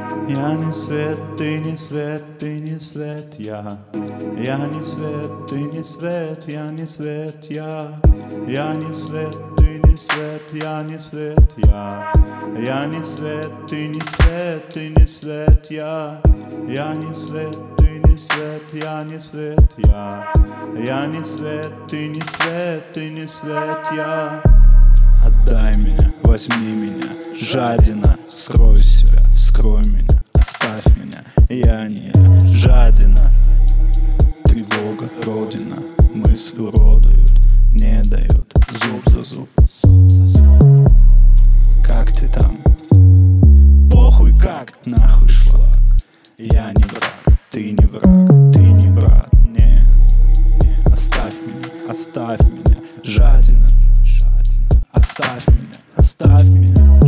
Я не свет, ты не свет, ты не свет, я не свет, ты не свет, я не свет, я не свет, ты не свет, я не свет, я не свет, ты не свет, ты не свет, я не свет, ты не свет, я не свет, я не свет, ты не свет, ты не свет, я. Отдай меня, возьми меня, жадина, скрой себя, скрой меня, оставь меня, я не я, жадина. Тревога, родина, мысли уродуют, не дают, зуб за зуб. Как ты там? Похуй, как нахуй шла. Я не враг, ты не враг, ты не брат, не. Оставь меня, жадина. Оставь меня, оставь меня.